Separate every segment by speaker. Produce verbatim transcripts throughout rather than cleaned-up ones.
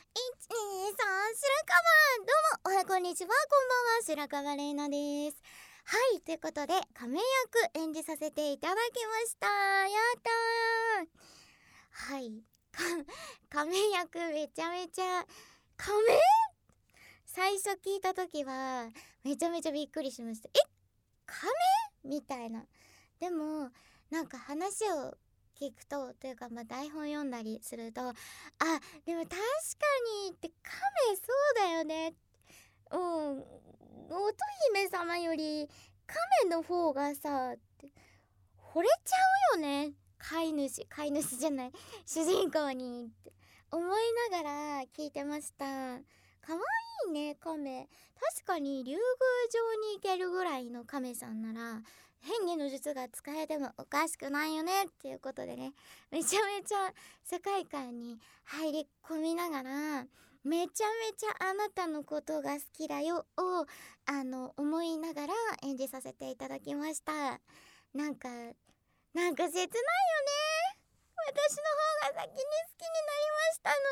Speaker 1: ちにさん白川、どうもおはこんにちは、こんばんは、白川玲奈です。はい、ということで仮面役演じさせていただきました。やったー。はい、仮面役めちゃめちゃ仮面最初聞いた時はめちゃめちゃびっくりしました。え、仮面みたいな。でもなんか話を聞くとというか、まあ、台本読んだりすると、あ、でも確かにって亀そうだよね。うん、乙姫様より亀の方がさって惚れちゃうよね、飼い主飼い主じゃない主人公にって思いながら聞いてました。かわいいね亀。確かに竜宮城に行けるぐらいの亀さんなら変化の術が使えてもおかしくないよねっていうことでね、めちゃめちゃ世界観に入り込みながら、めちゃめちゃあなたのことが好きだよをあの思いながら演じさせていただきました。なんかなんか切ないよね。私の方が先に好きになりま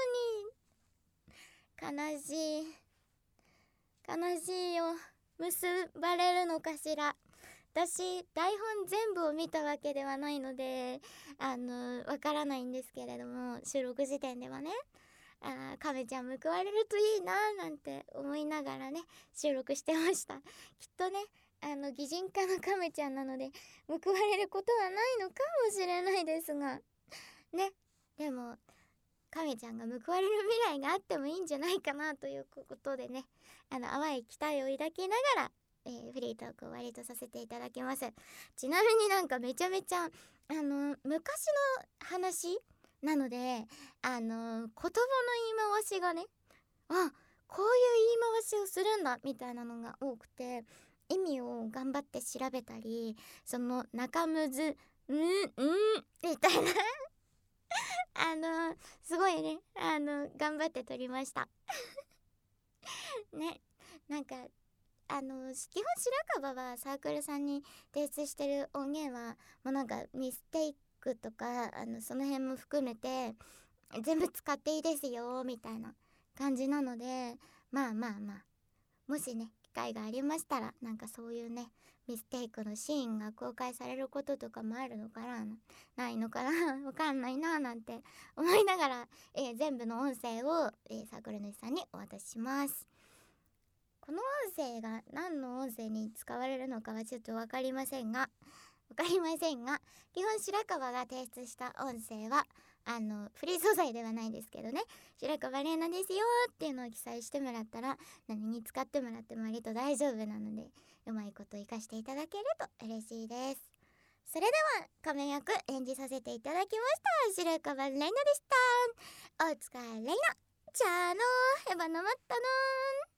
Speaker 1: したのに。悲しい悲しいよ。結ばれるのかしら。私台本全部を見たわけではないのであのわからないんですけれども、収録時点ではね、あ、亀ちゃん報われるといいななんて思いながらね収録してました。きっとね、あの擬人化の亀ちゃんなので報われることはないのかもしれないですがね。でも亀ちゃんが報われる未来があってもいいんじゃないかなということでね、あの淡い期待を抱きながら、えー、フリートークを終わりとさせていただきます。ちなみになんかめちゃめちゃあの昔の話なので、あの言葉の言い回しがね、あ、こういう言い回しをするんだみたいなのが多くて、意味を頑張って調べたり、その中むずうんうんみたいなあのすごいね、あの頑張って撮りましたね。なんかあの基本白樺はサークルさんに提出してる音源はもうなんかミステイクとかあのその辺も含めて全部使っていいですよみたいな感じなので、まあまあまあ、もしね機会がありましたらなんかそういうねミステイクのシーンが公開されることとかもあるのかな、ないのかなわかんないななんて思いながら、えー、全部の音声を、えー、サークル主さんにお渡しします。この音声が何の音声に使われるのかはちょっと分かりませんがわかりませんが基本白樺が提出した音声はあのフリー素材ではないですけどね、白樺玲奈ですよっていうのを記載してもらったら何に使ってもらっても割と大丈夫なので、うまいこと活かしていただけると嬉しいです。それでは仮面役演じさせていただきました白樺玲奈でした。お疲れ玲奈。じゃあのヘバナマったのー